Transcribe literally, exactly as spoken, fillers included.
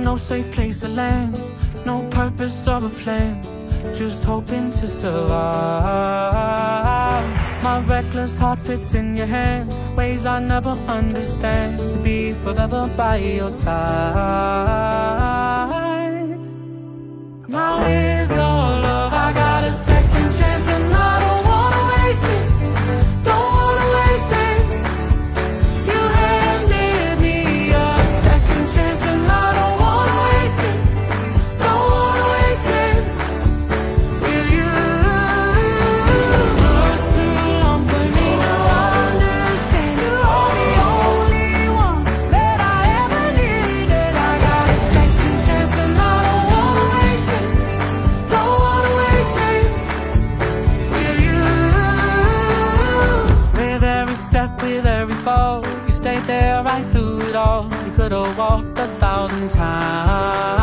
no safe place to land, no purpose or a plan, just hoping to survive. My reckless heart fits in your hands, ways I never understand, to be forever by your side. Now with your love I got a second chance, and I don't wanna waste it, don't wanna waste it. You handed me a second chance, and I don't wanna waste it, don't wanna waste it with you. Took too long for me to understand, you're the only one that I ever needed. I got a second chance, and I don't wanna waste it, don't wanna waste it with you. With every step, with every fall, you stayed there right through it all. You could've walked a thousand times.